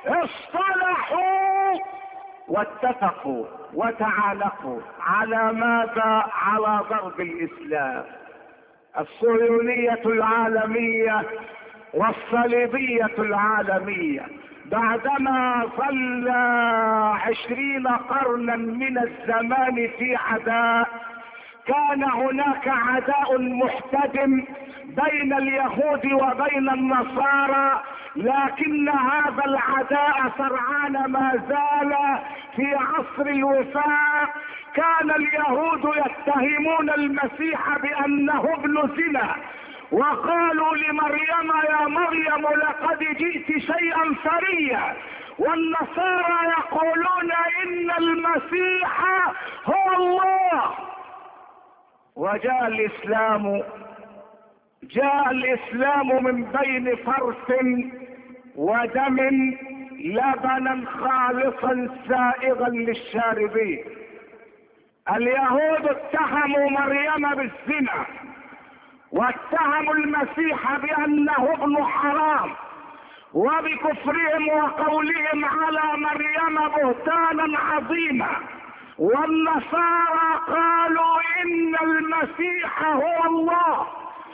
اصطلحوا واتفقوا وتعالقوا على ماذا؟ على ضرب الإسلام. الصهيونية العالمية والصليبية العالمية بعدما ظل عشرين قرنا من الزمان في عداء، كان هناك عداء محتدم بين اليهود وبين النصارى، لكن هذا العداء سرعان ما زال في عصر الوفاق. كان اليهود يتهمون المسيح بأنه ابن زنا، وقالوا لمريم: يا مريم لقد جئت شيئا فريا. والنصارى يقولون إن المسيح هو الله. وجاء الإسلام جاء الإسلام من بين فرث ودم لبنا خالصا سائغا للشاربين. اليهود اتهموا مريم بالزنا، واتهموا المسيح بأنه ابن حرام، وبكفرهم وقولهم على مريم بهتانا عظيما. والنصارى قالوا إن المسيح هو الله.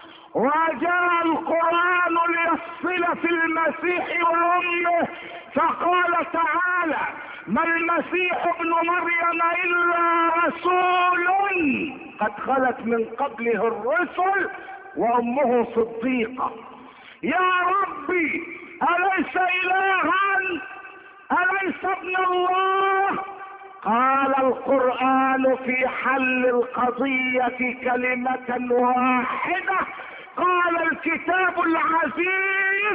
وجاء القرآن ليفصل في المسيح وأمه، فقال تعالى: ما المسيح ابن مريم إلا رسول قد خلت من قبله الرسل وأمه صديقة. يا ربي، أليس إلها؟ أليس ابن الله؟ قال القرآن في حل القضية كلمة واحدة، قال الكتاب العزيز: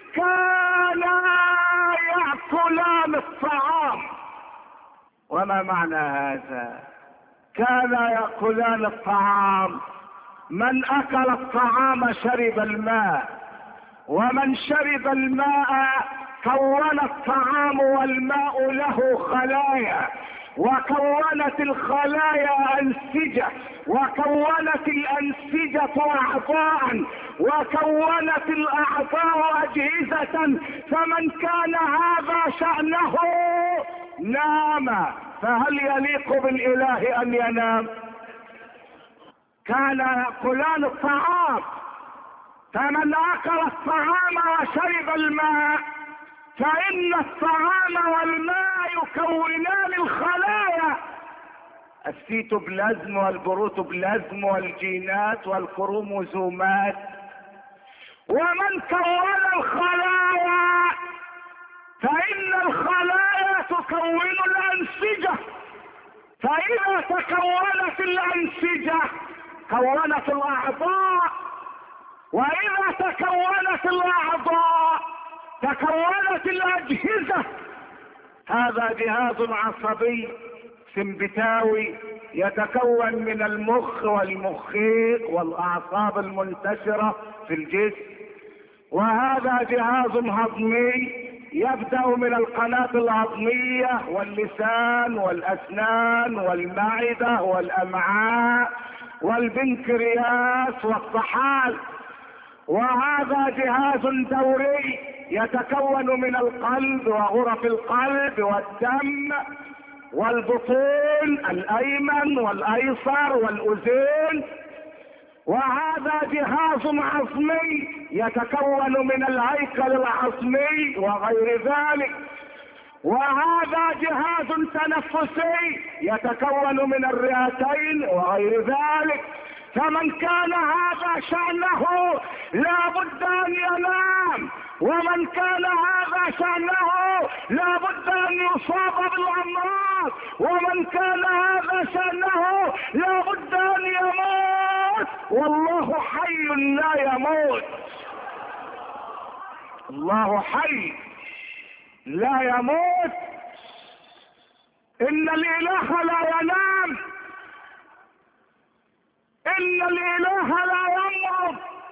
كانا يأكلان الطعام. وما معنى هذا؟ كانا يأكلان الطعام، من أكل الطعام شرب الماء، ومن شرب الماء كون الطعام والماء له خلايا، وكونت الخلايا أنسجة، وكونت الأنسجة أعضاء، وكونت الأعضاء أجهزة. فمن كان هذا شأنه نام، فهل يليق بالإله أن ينام؟ كان يأكلان الطعام، فمن أكل الطعام وشرب الماء فإن الطعام والماء يكونان الخلايا، السيتوبلازم والبروتوبلازم والجينات والكروموزومات. ومن كون الخلايا فإن الخلايا تكون الأنسجة، فإذا تكونت الأنسجة كونت الأعضاء، وإذا تكونت الأعضاء تكونت الأجهزة. هذا جهاز عصبي سمبتاوي يتكون من المخ والمخيخ والأعصاب المنتشرة في الجسم. وهذا جهاز هضمي يبدأ من القناة الهضمية واللسان والأسنان والمعدة والأمعاء والبنكرياس والطحال. وهذا جهاز دوري يتكون من القلب وغرف القلب والدم والبطون الأيمن والأيسر والأذين. وهذا جهاز عظمي يتكون من الهيكل العظمي وغير ذلك. وهذا جهاز تنفسي يتكون من الرئتين وغير ذلك. فمن كان هذا شأنه لا بد أن ينام، ومن كان هذا شأنه لا بد أن يصاب بالأمراض، ومن كان هذا شأنه لا بد أن يموت، والله حي لا يموت. الله حي لا يموت. إن الإله لا ينام، إن الإله لا يمرض.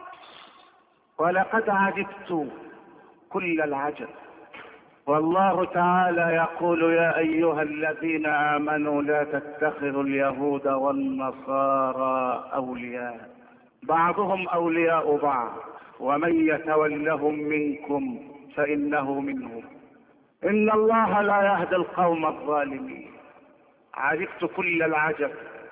ولقد عجبت كل العجب، والله تعالى يقول يا أيها الذين آمنوا لا تتخذوا اليهود والنصارى أولياء بعضهم أولياء بعض ومن يتولهم منكم فإنه منهم إن الله لا يهدي القوم الظالمين. عجبت كل العجب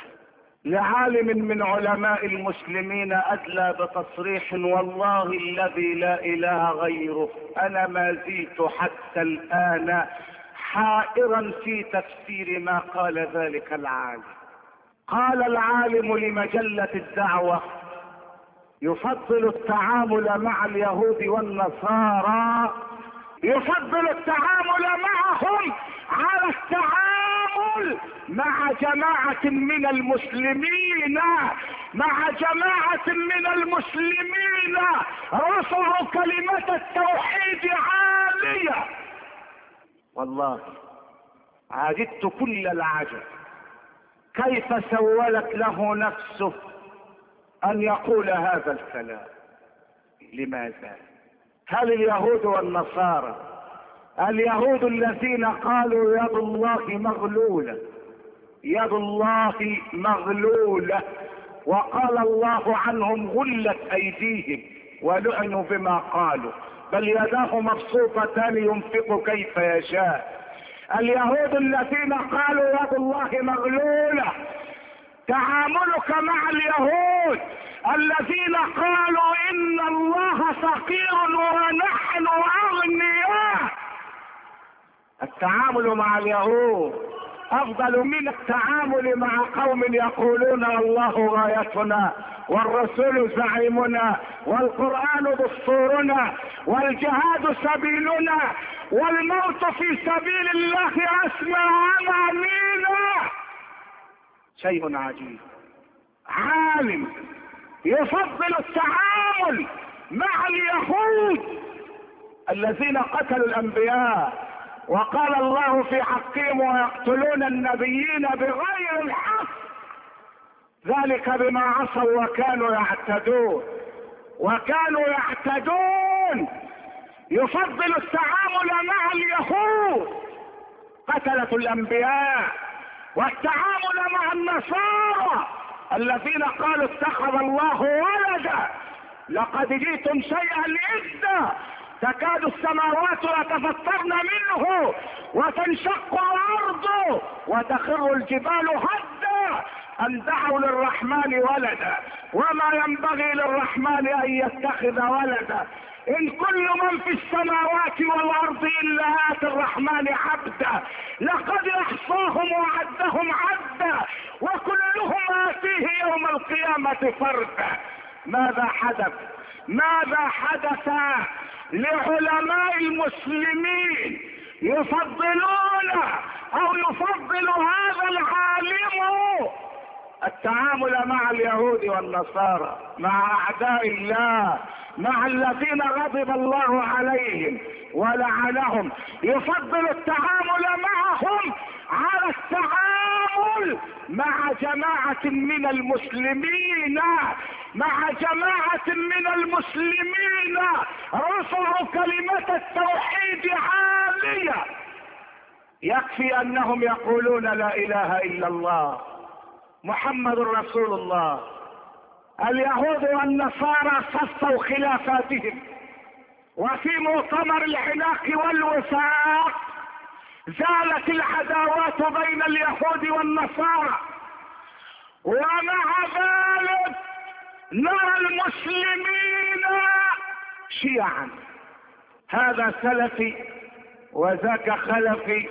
لعالم من علماء المسلمين أدلى بتصريح والله الذي لا إله غيره أنا ما زلت حتى الآن حائرا في تفسير ما قال ذلك العالم. قال العالم لمجلة الدعوة يفضل التعامل مع اليهود والنصارى، يفضل التعامل معهم على التعامل مع جماعة من المسلمين، مع جماعة من المسلمين رفعوا كلمة التوحيد عالية. والله عجبت كل العجب كيف سولت له نفسه أن يقول هذا الكلام. لماذا؟ هل اليهود والنصارى اليهود الذين قالوا يد الله مغلولة، يد الله مغلولة، وقال الله عنهم غلت أيديهم ولعنوا بما قالوا بل يداه مبسوطتان ينفق كيف يشاء. اليهود الذين قالوا يد الله مغلولة، تعاملك مع اليهود الذين قالوا إن الله فقير ونحن أغنياء، التعامل مع اليهود أفضل من التعامل مع قوم يقولون الله غايتنا والرسول زعيمنا والقرآن دستورنا والجهاد سبيلنا والموت في سبيل الله أسمى أمانينا. شيء عجيب. عالم يفضل التعامل مع اليهود الذين قتلوا الأنبياء وقال الله في حقهم ويقتلون النبيين بغير الحق ذلك بما عصوا وكانوا يعتدون وكانوا يعتدون. يفضل التعامل مع اليهود قتلة الأنبياء والتعامل مع النصارى الذين قالوا اتخذ الله ولدا لقد جئتم شيئا إدا تكاد السماوات يتفطرن منه وتنشق الأرض وتخر الجبال هدا أن دعوا للرحمن ولدا وما ينبغي للرحمن أن يتخذ ولدا إن كل من في السماوات والأرض إلا آتي الرحمن عبدا لقد أحصاهم وعدهم عدا وكلهم آتيه يوم القيامة فردا. ماذا حدث؟ ماذا حدث لعلماء المسلمين يفضلون أو يفضل هذا العالم التعامل مع اليهود والنصارى مع أعداء الله مع الذين غضب الله عليهم ولعنهم، يفضل التعامل معهم على التعامل مع جماعة من المسلمين مع جماعة من المسلمين رفعوا كلمة التوحيد عالية. يكفي أنهم يقولون لا إله إلا الله محمد رسول الله. اليهود والنصارى صفوا خلافاتهم وفي مؤتمر العناق والوفاق زالت العداوات بين اليهود والنصارى، ومع ذلك نرى المسلمين شيعا، هذا سلفي وذاك خلفي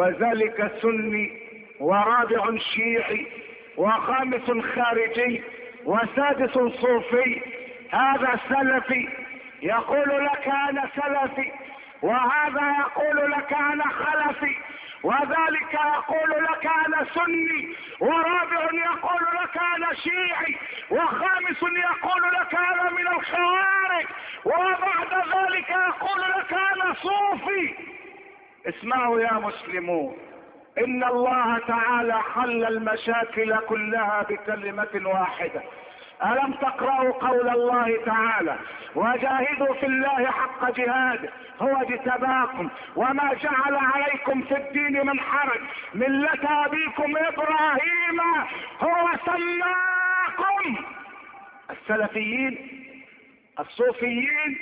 وذلك سني ورابع شيعي وخامس خارجي وسادس صوفي. هذا سلفي يقول لك انا سلفي، وهذا يقول لك انا خلفي، وذلك يقول لك انا سني، ورابع يقول لك انا شيعي، وخامس يقول لك انا من الخوارج، وبعد ذلك يقول لك انا صوفي. اسمعوا يا مسلمون، ان الله تعالى حل المشاكل كلها بكلمة واحدة. ألم تقرأوا قول الله تعالى وجاهدوا في الله حق جهاده هو اجتباكم وما جعل عليكم في الدين من حرج ملة أبيكم إبراهيم هو سماكم. السلفيين، الصوفيين،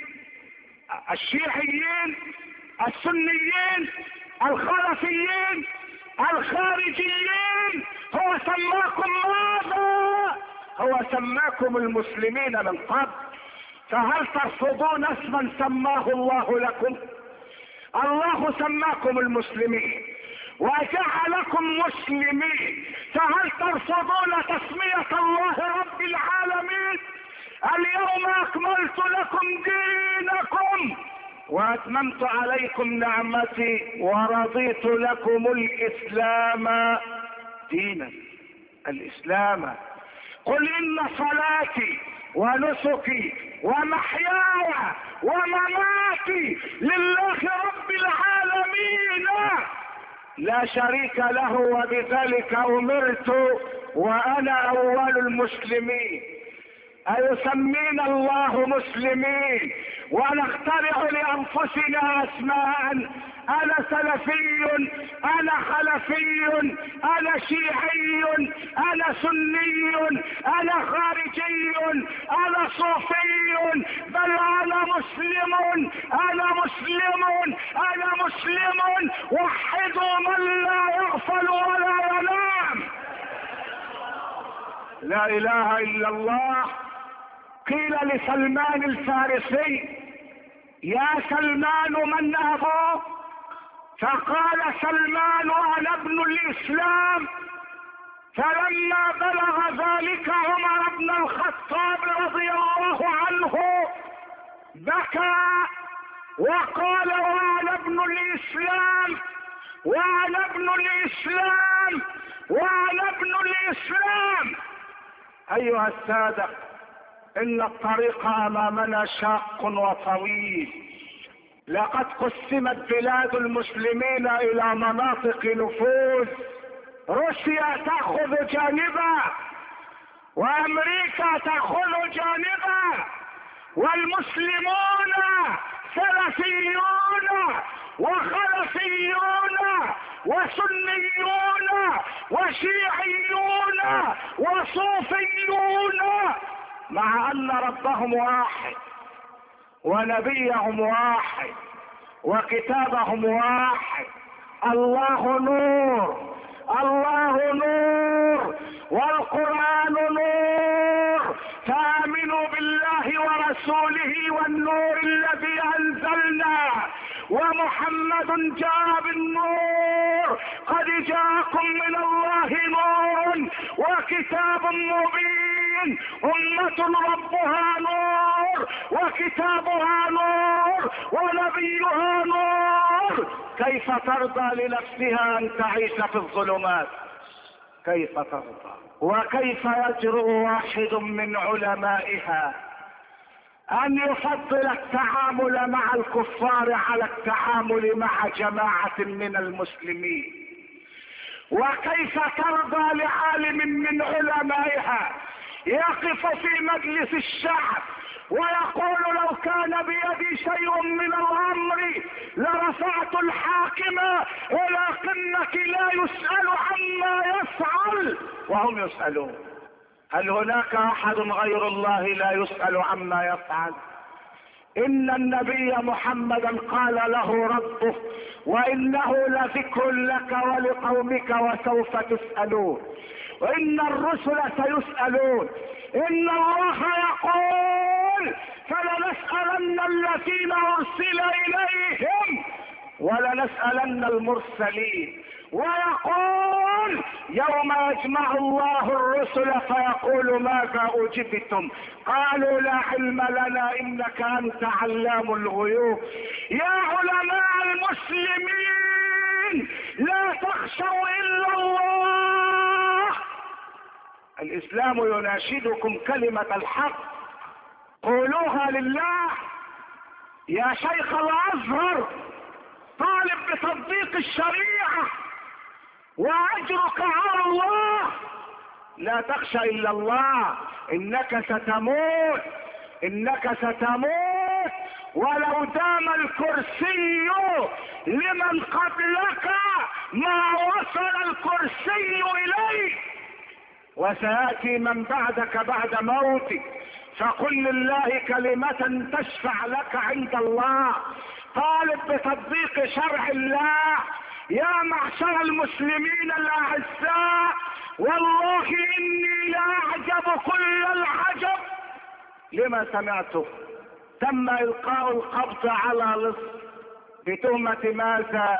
الشيعيين، السنيين، الخلفيين، الخارجيين، هو سماكم ماذا؟ هو سماكم المسلمين من قبل، فهل ترفضون اسما سماه الله لكم؟ الله سماكم المسلمين وجعلكم مسلمين، فهل ترفضون تسمية الله رب العالمين؟ اليوم اكملت لكم دينكم واتممت عليكم نعمتي ورضيت لكم الاسلام دينا. الاسلام. قل ان صلاتي ونسكي ومحياي ومماتي لله رب العالمين لا شريك له وبذلك امرت وانا اول المسلمين. ايسمينا الله مسلمين ونخترع لانفسنا اسماء؟ انا سلفي، انا خلفي، انا شيعي، انا سني، انا خارجي، انا صوفي، بل انا مسلم، انا مسلم، انا مسلم. وحدوا من لا يغفل ولا ينام. لا اله الا الله. قيل لسلمان الفارسي يا سلمان من ابوك؟ فقال سلمان انا ابن الاسلام. فلما بلغ ذلك عمر بن الخطاب رضي الله عنه بكى وقال وانا ابن الاسلام، وانا ابن الاسلام، وانا ابن الاسلام. ايها السادة، ان الطريق امامنا شاق وطويل. لقد قسمت بلاد المسلمين الى مناطق نفوذ. روسيا تاخذ جانبا وامريكا تاخذ جانبا، والمسلمون سلفيون وخلفيون وسنيون وشيعيون وصوفيون، مع ان ربهم واحد ونبيهم واحد وكتابهم واحد. الله نور، الله نور، والقرآن نور. فآمنوا بالله ورسوله والنور الذي أنزلنا، ومحمد جاء بالنور. قد جاءكم من الله نور وكتاب مبين، أمة ربها نور وكتابها نور ونبيها نور. كيف ترضى لنفسها أن تعيش في الظلمات؟ كيف ترضى؟ وكيف يجرؤ واحد من علمائها أن يفضل التعامل مع الكفار على التعامل مع جماعة من المسلمين؟ وكيف ترضى لعالم من علمائها يقف في مجلس الشعب ويقول لو كان بيدي شيء من الامر لرفعت الحاكم، ولكنك لا يسأل عما يفعل وهم يسألون؟ هل هناك احد غير الله لا يسأل عما يفعل؟ ان النبي محمدا قال له ربه وانه لذكر لك ولقومك وسوف تسألون. وان الرسل سيسألون. ان الله يقول فلنسألن الذين ارسل اليهم ولنسألن المرسلين. ويقول يوم يجمع الله الرسل فيقول ماذا أجبتم؟ قالوا لا علم لنا إنك أنت علام الغيوب. يا علماء المسلمين لا تخشوا إلا الله. الإسلام يناشدكم كلمة الحق، قولوها لله. يا شيخ الأزهر طالب بتطبيق الشريعة وأجرك على الله، لا تخشى إلا الله. إنك ستموت، إنك ستموت ولو دام الكرسي لمن قبلك ما وصل الكرسي إليه، وسيأتي من بعدك بعد موتك. فقل لله كلمة تشفع لك عند الله. طالب بتطبيق شرع الله. يا معشر المسلمين الأعزاء، والله إني لأعجب كل العجب لما سمعته. تم إلقاء القبض على لص بتهمة ماذا؟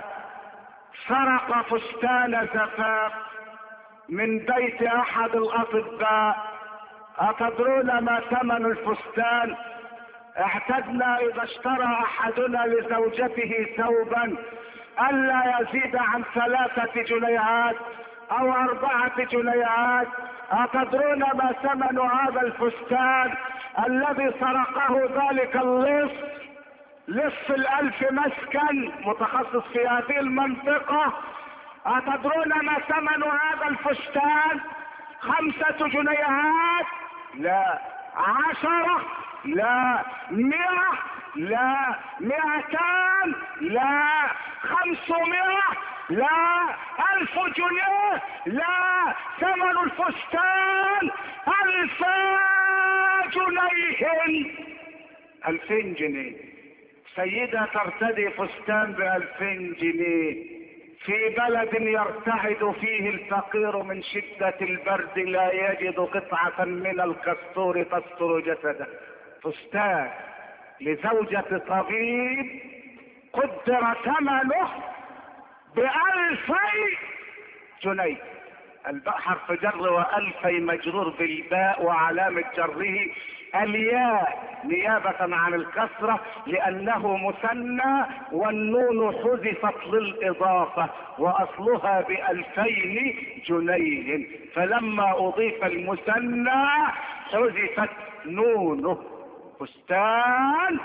سرق فستان زفاف من بيت أحد الأطباء. أتدرون ما ثمن الفستان؟ اعتدنا إذا اشترى أحدنا لزوجته ثوبا ألا يزيد عن ثلاثة جنيهات أو أربعة جنيهات. أتدرون ما ثمن هذا الفستان الذي سرقه ذلك اللص؟ لص الألف مسكن متخصص في هذه المنطقة. أتدرون ما ثمن هذا الفستان؟ خمسة جنيهات؟ لا. عشرة؟ لا. مئة؟ لا. مئتان؟ لا. خمسمائة؟ لا. ألف جنيه؟ لا. ثمن الفستان ألفا جنيه. ألفين جنيه. سيدة ترتدي فستان بألفين جنيه في بلد يرتعد فيه الفقير من شدة البرد لا يجد قطعة من الكستور تستر جسده. فستان لزوجة طبيب قدر ثمنه بألفي جنيه. الباء حرف جر وألفي مجرور بالباء وعلامة جره الياء نيابة عن الكسرة لأنه مثنى والنون حذفت للإضافة وأصلها بألفين جنيه، فلما أضيف المثنى حذفت نونه. فستان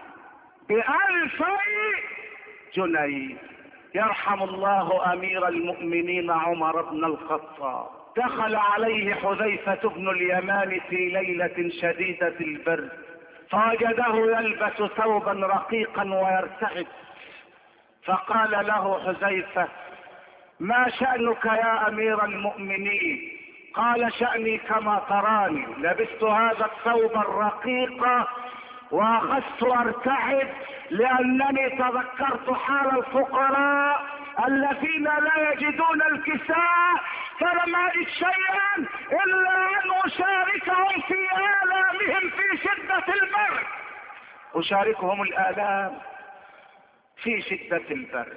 بألفي جنيه. يرحم الله أمير المؤمنين عمر بن الخطاب. دخل عليه حذيفة بن اليمان في ليلة شديدة البرد فوجده يلبس ثوبا رقيقا ويرتعد، فقال له حذيفة: ما شأنك يا أمير المؤمنين؟ قال: شأني كما تراني، لبست هذا الثوب الرقيق واخذت ارتعد لانني تذكرت حال الفقراء الذين لا يجدون الكساء، فلم اجد شيئا الا ان اشاركهم في الامهم في شدة البرد. اشاركهم الالام في شدة البرد.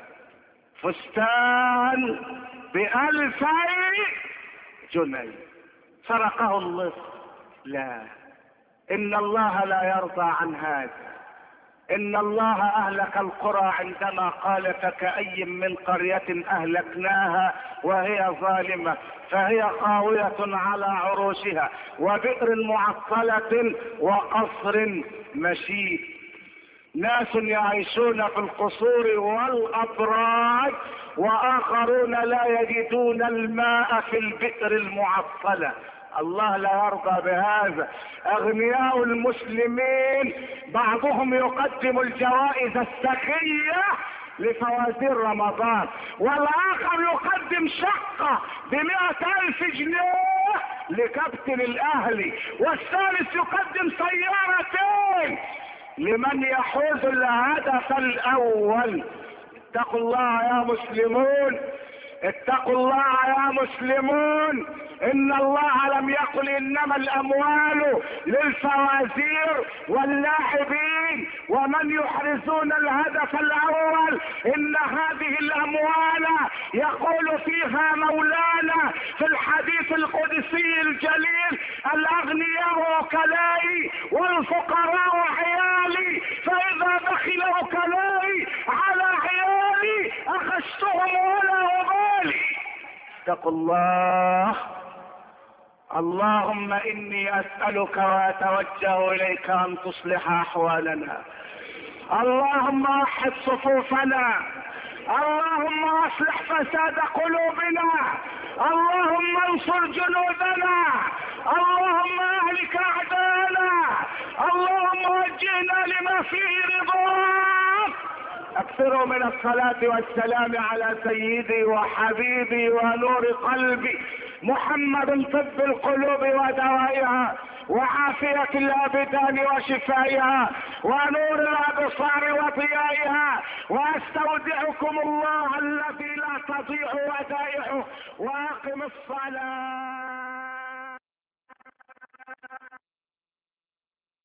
فستان بألفي جنيه سرقه اللص. لا، إن الله لا يرضى عن هذا. إن الله أهلك القرى عندما قال: فكأي من قرية أهلكناها وهي ظالمة فهي خاوية على عروشها وبئر معطلة وقصر مشيد. ناس يعيشون في القصور والأبراج وآخرون لا يجدون الماء في البئر المعطلة. الله لا يرضى بهذا. اغنياء المسلمين بعضهم يقدم الجوائز السخية لفوازير رمضان، والاخر يقدم شقة بمئة الف جنيه لكابتن الاهلي، والثالث يقدم سيارتين لمن يحوز الهدف الاول. اتقوا الله يا مسلمون، اتقوا الله يا مسلمون. ان الله لم يقل انما الاموال للفوازير واللاعبين ومن يحرزون الهدف الاول إن هذه الأموال يقول فيها مولانا في الحديث القدسي الجليل: الأغنياء وكلائي والفقراء عيالي، فإذا بخل وكلائي على عيالي أخذتهم ولا أبالي. اتقوا الله. اللهم إني أسألك وأتوجه إليك أن تصلح أحوالنا، اللهم وحد صفوفنا، اللهم اصلح فساد قلوبنا، اللهم انصر جنودنا، اللهم اهلك اعداءنا، اللهم وجهنا لما فيه رضاك. اكثروا من الصلاة والسلام على سيدي وحبيبي ونور قلبي محمد، طب القلوب ودوائها وعافية الابدان وشفائها ونور الابصار وضيائها. واستودعكم الله الذي لا تضيع ودائعه، واقم الصلاة.